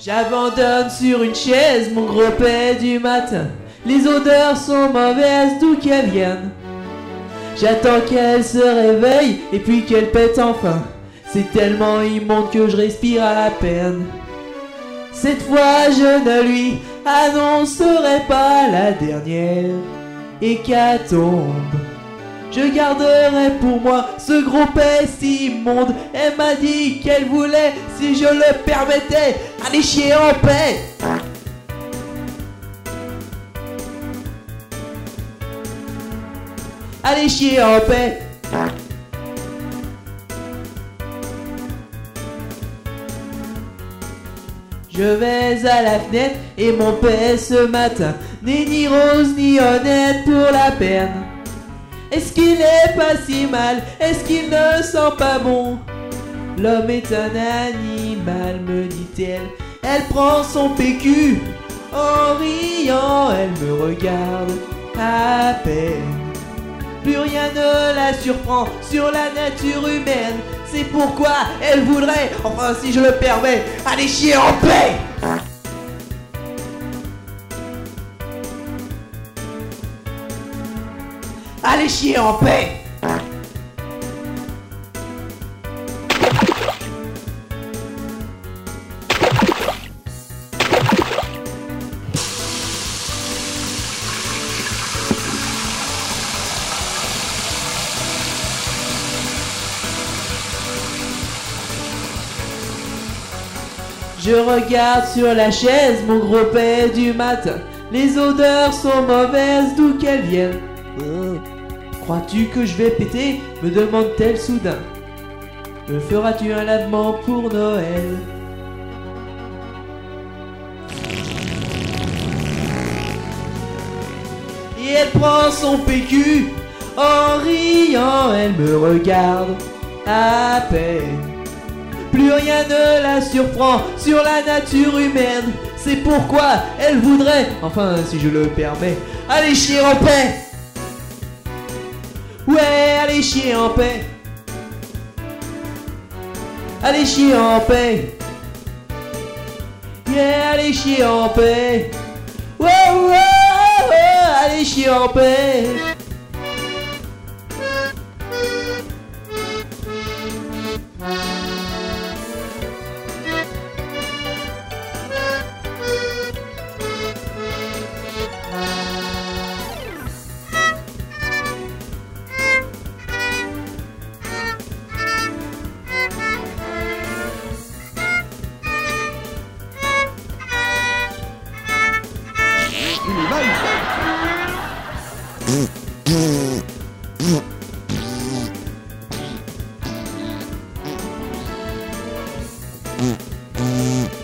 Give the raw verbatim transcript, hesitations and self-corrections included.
J'abandonne sur une chaise mon gros paix du matin. Les odeurs sont mauvaises d'où qu'elles viennent. J'attends qu'elle se réveille et puis qu'elle pète enfin. C'est tellement immonde que je respire à peine. Cette fois je ne lui annoncerai pas la dernière hécatombe. Je garderai pour moi ce gros peste immonde. Elle m'a dit qu'elle voulait, si je le permettais, aller chier en paix. Allez chier en paix. Je vais à la fenêtre et mon père ce matin n'est ni rose ni honnête pour la peine. Est-ce qu'il est pas si mal? Est-ce qu'il ne sent pas bon? L'homme est un animal, me dit-elle. Elle prend son P Q en riant, elle me regarde à peine. Plus rien ne la surprend sur la nature humaine. C'est pourquoi elle voudrait, enfin si je le permets, aller chier en paix. Allez chier en paix. Je regarde sur la chaise mon gros paix du matin. Les odeurs sont mauvaises d'où qu'elles viennent. Oh. Crois-tu que je vais péter? Me demande-t-elle soudain. Me feras-tu un lavement pour Noël? Et elle prend son P Q en riant, elle me regarde à peine. Plus rien ne la surprend sur la nature humaine. C'est pourquoi elle voudrait, enfin si je le permets, aller chier en paix. Ouais, allez chier en paix. Allez chier en paix. Yeah, allez chier en paix. Ouais, ouais, ouais, allez chier en paix. Mm-hmm.